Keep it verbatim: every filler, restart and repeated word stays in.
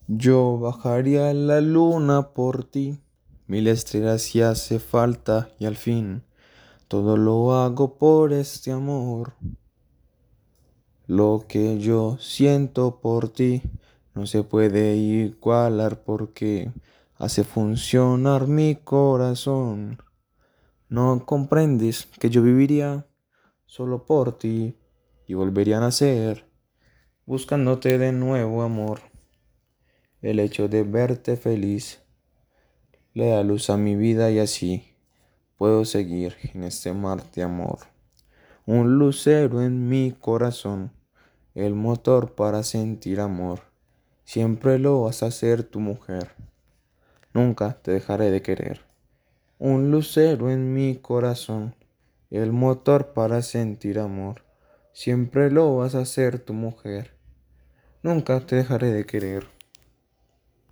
Yo bajaría a la luna por ti, mil estrellas si hace falta y al fin todo lo hago por este amor. Lo que yo siento por ti no se puede igualar porque hace funcionar mi corazón. No comprendes que yo viviría solo por ti y volvería a nacer buscándote de nuevo, amor. El hecho de verte feliz le da luz a mi vida y así puedo seguir en este mar de amor. Un lucero en mi corazón, el motor para sentir amor. Siempre lo vas a ser tu mujer, nunca te dejaré de querer. Un lucero en mi corazón, el motor para sentir amor. Siempre lo vas a ser tu mujer, nunca te dejaré de querer.